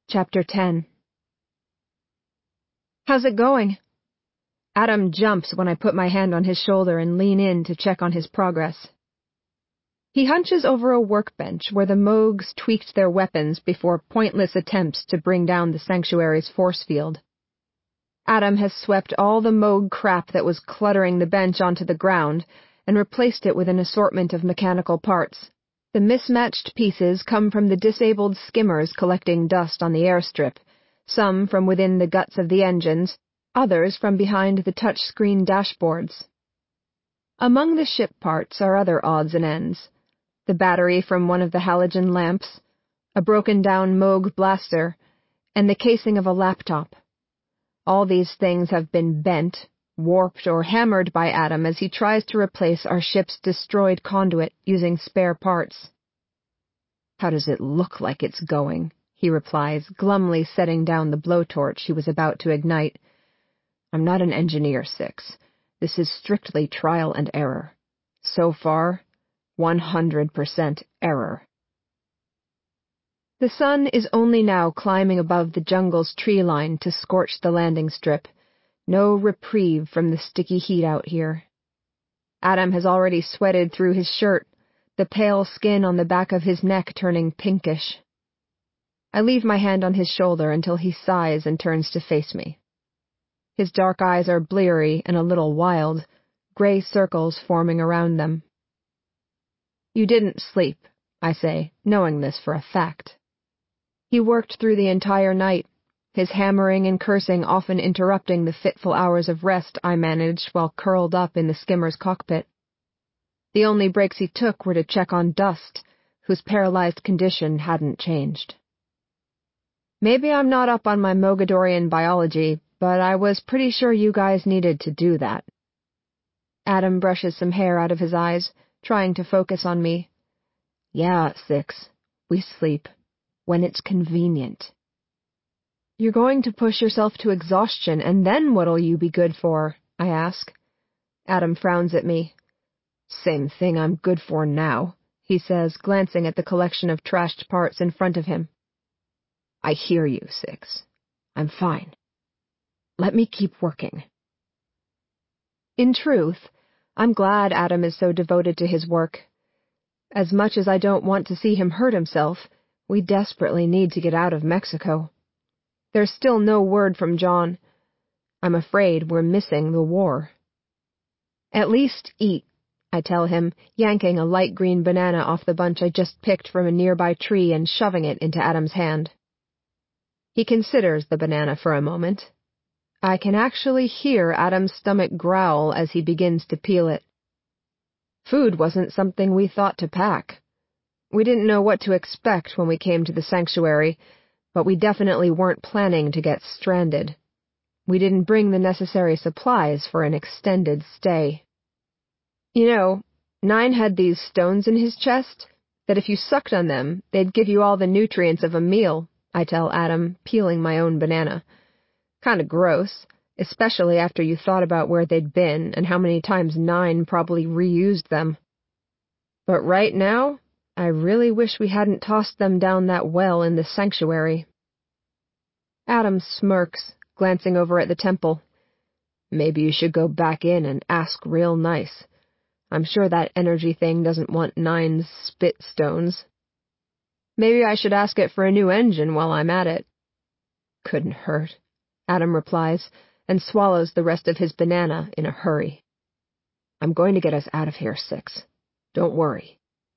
Chapter 10. How's it going? Adam jumps when I put my hand on his shoulder and lean in to check on his progress. He hunches over a workbench where the Moogs tweaked their weapons before pointless attempts to bring down the sanctuary's force field. Adam has swept all the Moog crap that was cluttering the bench onto the ground and replaced it with an assortment of mechanical parts. The mismatched pieces come from the disabled skimmers collecting dust on the airstrip, some from within the guts of the engines, others from behind the touchscreen dashboards. Among the ship parts are other odds and ends. The battery from one of the halogen lamps, a broken-down Moog blaster, and the casing of a laptop. All these things have been bent, warped, or hammered by Adam as he tries to replace our ship's destroyed conduit using spare parts. "How does it look like it's going?" he replies, glumly setting down the blowtorch he was about to ignite. "I'm not an engineer, Six. This is strictly trial and error. So far, 100% error." The sun is only now climbing above the jungle's tree line to scorch the landing strip. No reprieve from the sticky heat out here. Adam has already sweated through his shirt, the pale skin on the back of his neck turning pinkish. I leave my hand on his shoulder until he sighs and turns to face me. His dark eyes are bleary and a little wild, gray circles forming around them. "You didn't sleep," I say, knowing this for a fact. He worked through the entire night, his hammering and cursing often interrupting the fitful hours of rest I managed while curled up in the skimmer's cockpit. The only breaks he took were to check on Dust, whose paralyzed condition hadn't changed. "Maybe I'm not up on my Mogadorian biology, but I was pretty sure you guys needed to do that." Adam brushes some hair out of his eyes, trying to focus on me. "Yeah, Six. We sleep. When it's convenient." "You're going to push yourself to exhaustion, and then what'll you be good for?" I ask. Adam frowns at me. "Same thing I'm good for now," he says, glancing at the collection of trashed parts in front of him. "I hear you, Six. I'm fine. Let me keep working." In truth, I'm glad Adam is so devoted to his work. As much as I don't want to see him hurt himself, we desperately need to get out of Mexico. There's still no word from John. I'm afraid we're missing the war. "At least eat," I tell him, yanking a light green banana off the bunch I just picked from a nearby tree and shoving it into Adam's hand. He considers the banana for a moment. I can actually hear Adam's stomach growl as he begins to peel it. Food wasn't something we thought to pack. We didn't know what to expect when we came to the sanctuary, but we definitely weren't planning to get stranded. We didn't bring the necessary supplies for an extended stay. "You know, Nine had these stones in his chest, that if you sucked on them, they'd give you all the nutrients of a meal," I tell Adam, peeling my own banana. "Kinda gross, especially after you thought about where they'd been and how many times Nine probably reused them. But right now, I really wish we hadn't tossed them down that well in the sanctuary." Adam smirks, glancing over at the temple. "Maybe you should go back in and ask real nice. I'm sure that energy thing doesn't want Nine's spit stones." "Maybe I should ask it for a new engine while I'm at it." "Couldn't hurt," Adam replies, and swallows the rest of his banana in a hurry. "I'm going to get us out of here, Six. Don't worry."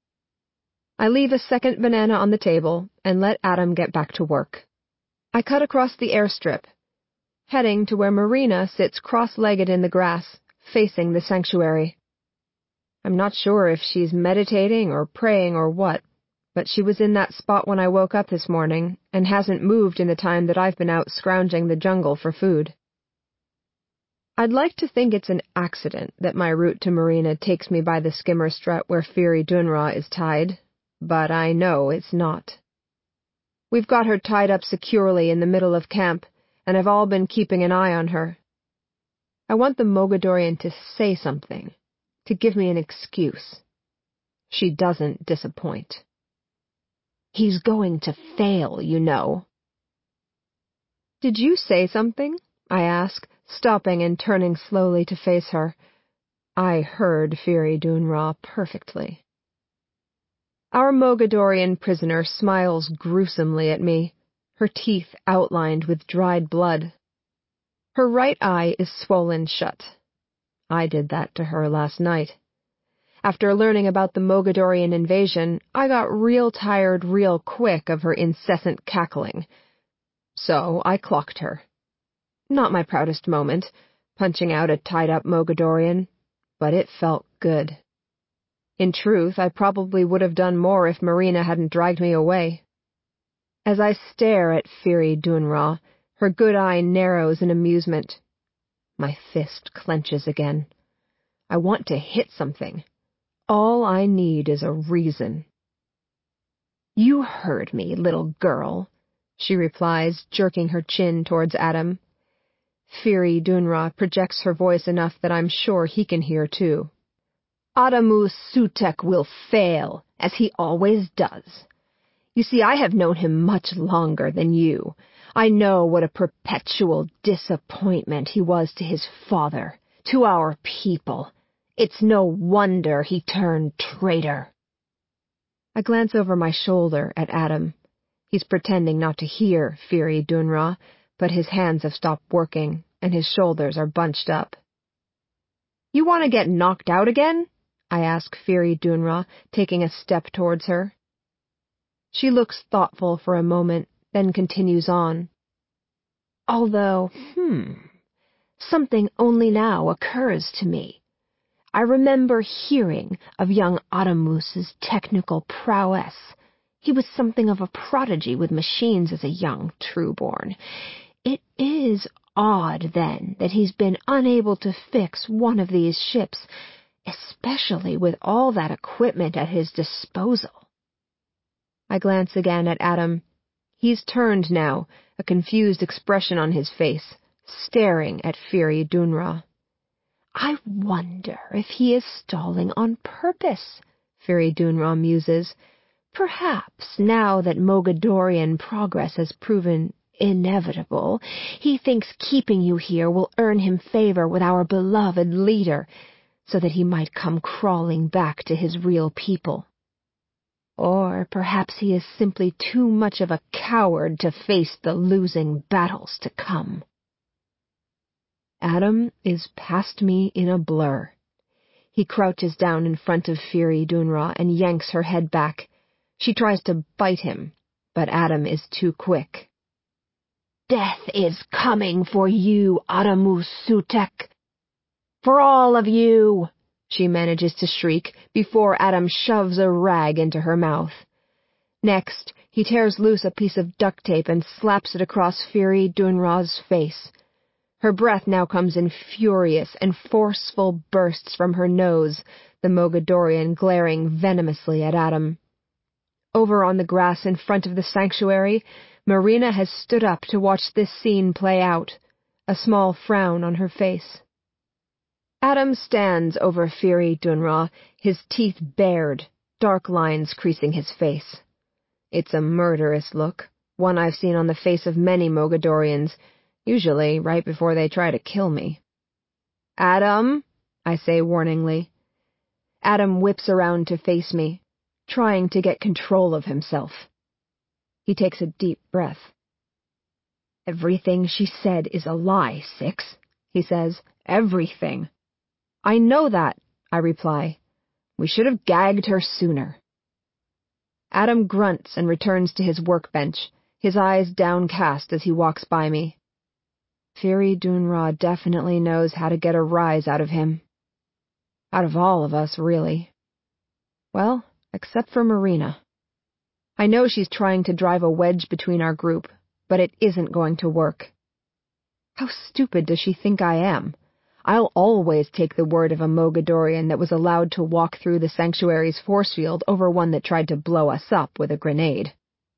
I leave a second banana on the table and let Adam get back to work. I cut across the airstrip, heading to where Marina sits cross-legged in the grass, facing the sanctuary. I'm not sure if she's meditating or praying or what, but she was in that spot when I woke up this morning and hasn't moved in the time that I've been out scrounging the jungle for food. I'd like to think it's an accident that my route to Marina takes me by the skimmer strut where Firi Dunra is tied, but I know it's not. We've got her tied up securely in the middle of camp, and have all been keeping an eye on her. I want the Mogadorian to say something, to give me an excuse. She doesn't disappoint. "He's going to fail, you know." Did you say something? I ask, stopping and turning slowly to face her. I heard Firi Dunra perfectly. Our Mogadorian prisoner smiles gruesomely at me, her teeth outlined with dried blood. Her right eye is swollen shut. I did that to her last night. After learning about the Mogadorian invasion, I got real tired real quick of her incessant cackling. So I clocked her. Not my proudest moment, punching out a tied-up Mogadorian, but it felt good. In truth, I probably would have done more if Marina hadn't dragged me away. As I stare at Firi Dunra, her good eye narrows in amusement. My fist clenches again. I want to hit something. All I need is a reason. You heard me, little girl, she replies, jerking her chin towards Adam. Firi Dunra projects her voice enough that I'm sure he can hear too. Adamu Sutek will fail, as he always does. You see, I have known him much longer than you. I know what a perpetual disappointment he was to his father, to our people. It's no wonder he turned traitor. I glance over my shoulder at Adam. He's pretending not to hear Firi Dunra, but his hands have stopped working, and his shoulders are bunched up. You want to get knocked out again? I ask Firi Dunra, taking a step towards her. She looks thoughtful for a moment, then continues on. Although, something only now occurs to me. I remember hearing of young Adamus's technical prowess. He was something of a prodigy with machines as a young trueborn. It is odd, then, that he's been unable to fix one of these ships, especially with all that equipment at his disposal. I glance again at Adam. He's turned now, a confused expression on his face, staring at Firi Dunra. I wonder if he is stalling on purpose, Firi Dunra muses. Perhaps, now that Mogadorian progress has proven inevitable, he thinks keeping you here will earn him favor with our beloved leader, so that he might come crawling back to his real people. Or perhaps he is simply too much of a coward to face the losing battles to come. Adam is past me in a blur. He crouches down in front of Firi Dunra and yanks her head back. She tries to bite him, but Adam is too quick. Death is coming for you, Adamu Sutek. For all of you, she manages to shriek before Adam shoves a rag into her mouth. Next, he tears loose a piece of duct tape and slaps it across Firi Dunra's face. Her breath now comes in furious and forceful bursts from her nose, the Mogadorian glaring venomously at Adam. Over on the grass in front of the sanctuary, Marina has stood up to watch this scene play out, a small frown on her face. Adam stands over Firi Dunra, his teeth bared, dark lines creasing his face. It's a murderous look, one I've seen on the face of many Mogadorians, usually right before they try to kill me. Adam, I say warningly. Adam whips around to face me, trying to get control of himself. He takes a deep breath. Everything she said is a lie, Six, he says. Everything. I know that, I reply. We should have gagged her sooner. Adam grunts and returns to his workbench, his eyes downcast as he walks by me. Firi Dunra definitely knows how to get a rise out of him. Out of all of us, really. Well, except for Marina. I know she's trying to drive a wedge between our group, but it isn't going to work. How stupid does she think I am? I'll always take the word of a Mogadorian that was allowed to walk through the sanctuary's force field over one that tried to blow us up with a grenade.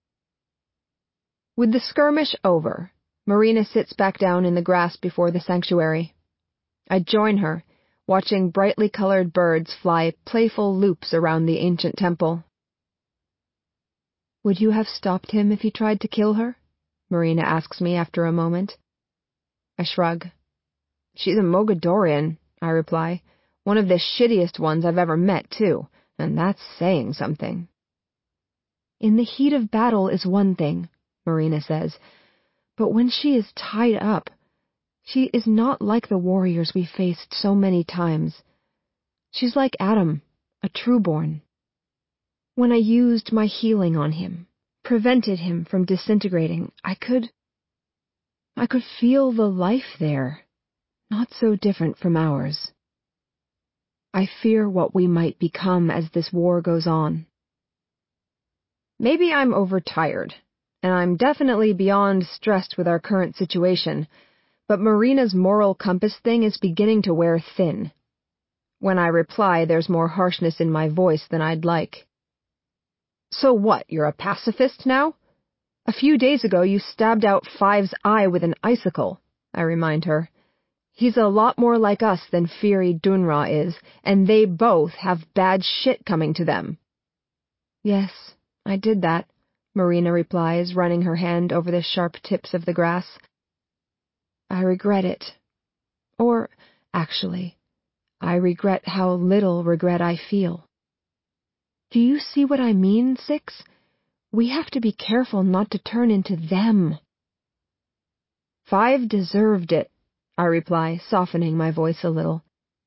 With the skirmish over, Marina sits back down in the grass before the sanctuary. I join her, watching brightly colored birds fly playful loops around the ancient temple. Would you have stopped him if he tried to kill her? Marina asks me after a moment. I shrug. She's a Mogadorian, I reply. One of the shittiest ones I've ever met, too, and that's saying something. In the heat of battle is one thing, Marina says, but when she is tied up, she is not like the warriors we faced so many times. She's like Adam, a trueborn. When I used my healing on him, prevented him from disintegrating, I could feel the life there, not so different from ours. I fear what we might become as this war goes on. Maybe I'm overtired, and I'm definitely beyond stressed with our current situation, but Marina's moral compass thing is beginning to wear thin. When I reply, there's more harshness in my voice than I'd like. So what, you're a pacifist now? A few days ago you stabbed out Five's eye with an icicle, I remind her. He's a lot more like us than Fiery Dunra is, and they both have bad shit coming to them. Yes, I did that, Marina replies, running her hand over the sharp tips of the grass. I regret it. Or, actually, I regret how little regret I feel. Do you see what I mean, Six? We have to be careful not to turn into them. Five deserved it, I reply, softening my voice a little.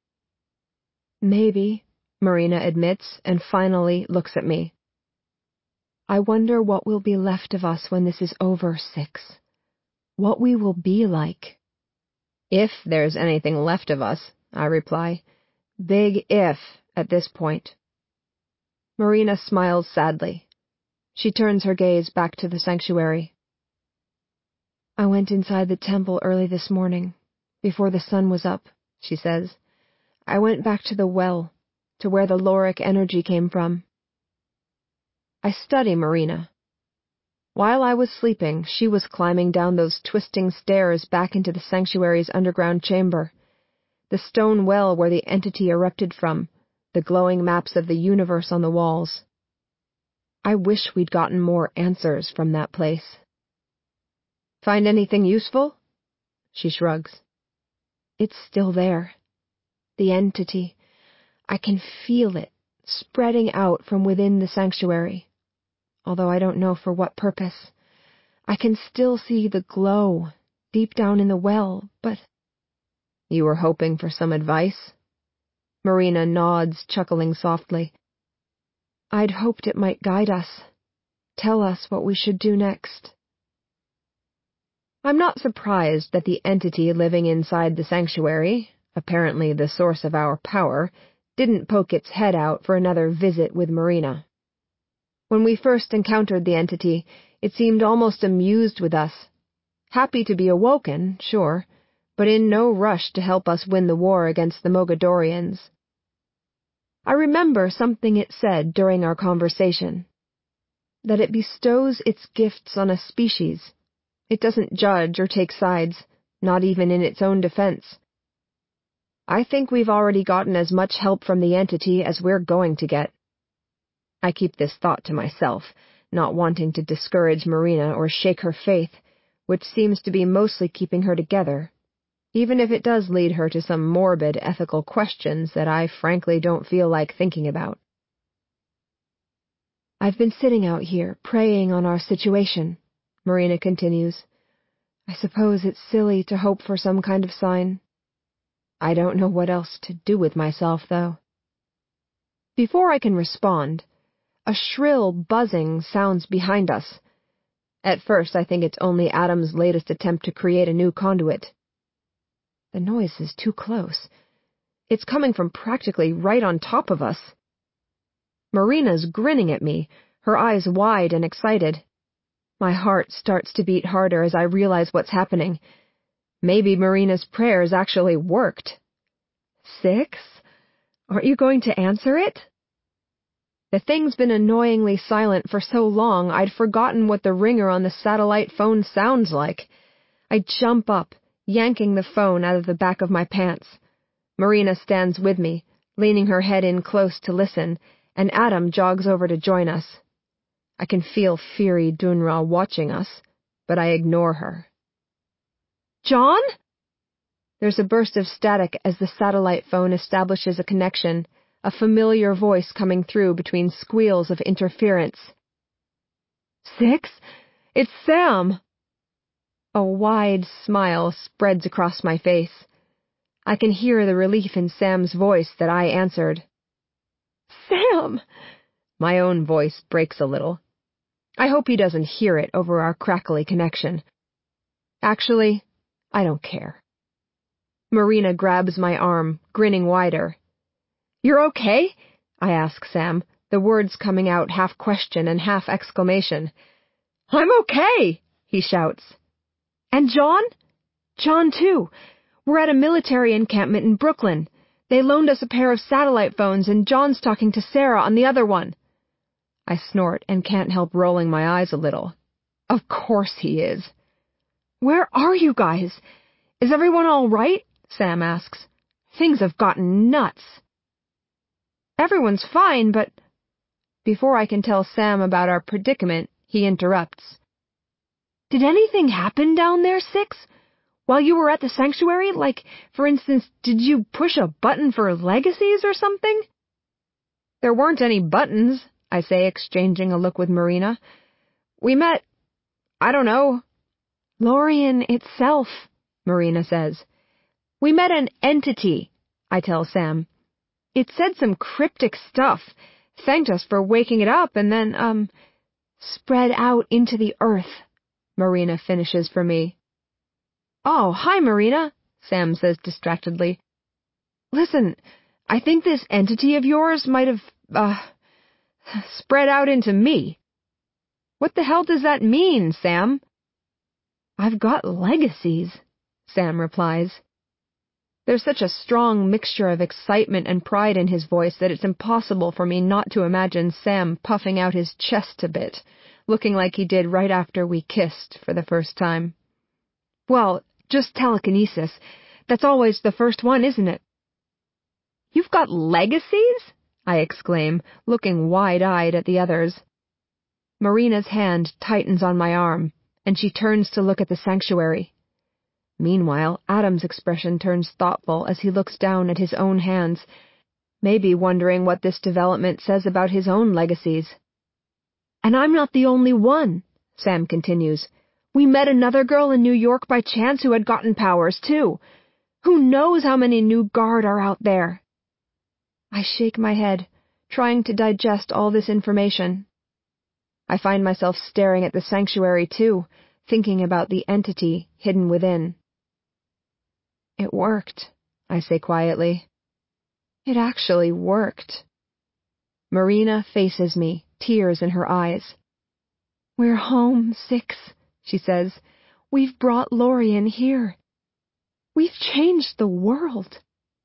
Maybe, Marina admits, and finally looks at me. I wonder what will be left of us when this is over, Six. What we will be like. If there's anything left of us, I reply. Big if at this point. Marina smiles sadly. She turns her gaze back to the sanctuary. I went inside the temple early this morning, before the sun was up, she says. I went back to the well, to where the Loric energy came from. I study Marina. While I was sleeping, she was climbing down those twisting stairs back into the sanctuary's underground chamber, the stone well where the entity erupted from, the glowing maps of the universe on the walls. I wish we'd gotten more answers from that place. Find anything useful? She shrugs. It's still there. The entity. I can feel it, spreading out from within the sanctuary. Although I don't know for what purpose. I can still see the glow, deep down in the well, but... You were hoping for some advice? Marina nods, chuckling softly. I'd hoped it might guide us, tell us what we should do next. I'm not surprised that the entity living inside the sanctuary, apparently the source of our power, didn't poke its head out for another visit with Marina. When we first encountered the entity, it seemed almost amused with us. Happy to be awoken, sure, but in no rush to help us win the war against the Mogadorians. I remember something it said during our conversation. That it bestows its gifts on a species. It doesn't judge or take sides, not even in its own defense. I think we've already gotten as much help from the entity as we're going to get. I keep this thought to myself, not wanting to discourage Marina or shake her faith, which seems to be mostly keeping her together, even if it does lead her to some morbid ethical questions that I frankly don't feel like thinking about. I've been sitting out here, praying on our situation, Marina continues. I suppose it's silly to hope for some kind of sign. I don't know what else to do with myself, though. Before I can respond, a shrill buzzing sounds behind us. At first, I think it's only Adam's latest attempt to create a new conduit. The noise is too close. It's coming from practically right on top of us. Marina's grinning at me, her eyes wide and excited. My heart starts to beat harder as I realize what's happening. Maybe Marina's prayers actually worked. Six? Aren't you going to answer it? The thing's been annoyingly silent for so long I'd forgotten what the ringer on the satellite phone sounds like. I jump up, yanking the phone out of the back of my pants. Marina stands with me, leaning her head in close to listen, and Adam jogs over to join us. I can feel Fiery Dunra watching us, but I ignore her. "John?" There's a burst of static as the satellite phone establishes a connection, a familiar voice coming through between squeals of interference. "Six? It's Sam!" A wide smile spreads across my face. I can hear the relief in Sam's voice that I answered. "Sam!" My own voice breaks a little. I hope he doesn't hear it over our crackly connection. Actually, I don't care. Marina grabs my arm, grinning wider. "You're okay?" I ask Sam, the words coming out half question and half exclamation. "I'm okay!" he shouts. "And John?" "John, too. We're at a military encampment in Brooklyn. They loaned us a pair of satellite phones, and John's talking to Sarah on the other one." I snort and can't help rolling my eyes a little. Of course he is. "Where are you guys? Is everyone all right?" Sam asks. "Things have gotten nuts." "Everyone's fine, but—" Before I can tell Sam about our predicament, he interrupts. "Did anything happen down there, Six? While you were at the sanctuary? Like, for instance, did you push a button for legacies or something?" "There weren't any buttons," I say, exchanging a look with Marina. "We met... I don't know." "Lorien itself," Marina says. "We met an entity," I tell Sam. "It said some cryptic stuff, thanked us for waking it up, and then, spread out into the earth," Marina finishes for me. "Oh, hi, Marina," Sam says distractedly. "Listen, I think this entity of yours might have, spread out into me." "What the hell does that mean, Sam?" "I've got legacies," Sam replies. There's such a strong mixture of excitement and pride in his voice that it's impossible for me not to imagine Sam puffing out his chest a bit, looking like he did right after we kissed for the first time. "Well, just telekinesis. That's always the first one, isn't it?" "You've got legacies?" I exclaim, looking wide-eyed at the others. Marina's hand tightens on my arm, and she turns to look at the sanctuary. Meanwhile, Adam's expression turns thoughtful as he looks down at his own hands, maybe wondering what this development says about his own legacies. "And I'm not the only one," Sam continues. "We met another girl in New York by chance who had gotten powers, too. Who knows how many new guard are out there?" I shake my head, trying to digest all this information. I find myself staring at the sanctuary, too, thinking about the entity hidden within. "It worked," I say quietly. "It actually worked." Marina faces me, tears in her eyes. "We're home, Six," she says. "We've brought Lorien here. We've changed the world."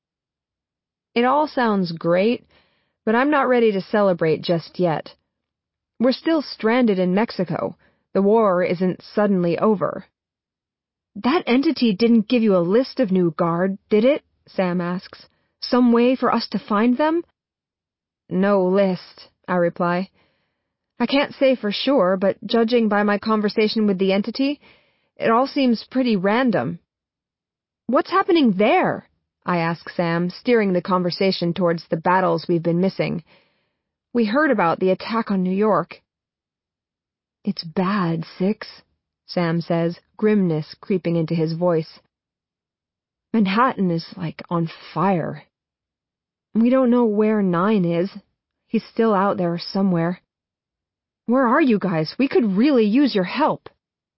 It all sounds great, but I'm not ready to celebrate just yet. We're still stranded in Mexico. The war isn't suddenly over. "That entity didn't give you a list of new guard, did it?" Sam asks. "Some way for us to find them?" "No list," I reply. "I can't say for sure, but judging by my conversation with the entity, it all seems pretty random." "What's happening there?" I ask Sam, steering the conversation towards the battles we've been missing. "We heard about the attack on New York." "It's bad, Six," Sam says, grimness creeping into his voice. "Manhattan is like on fire. We don't know where Nine is. He's still out there somewhere. Where are you guys? We could really use your help."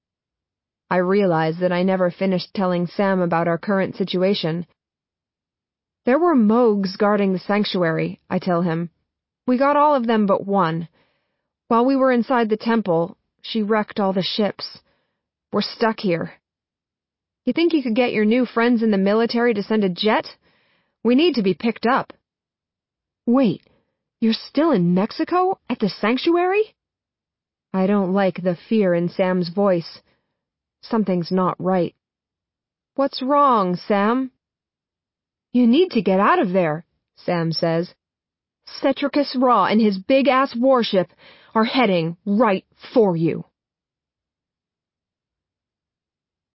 I realize that I never finished telling Sam about our current situation. "There were Mogs guarding the sanctuary," I tell him. "We got all of them but one. While we were inside the temple, she wrecked all the ships. We're stuck here. You think you could get your new friends in the military to send a jet? We need to be picked up." "Wait, you're still in Mexico? At the sanctuary?" I don't like the fear in Sam's voice. Something's not right. "What's wrong, Sam?" "You need to get out of there," Sam says. "Cetricus Raw and his big-ass warship are heading right for you."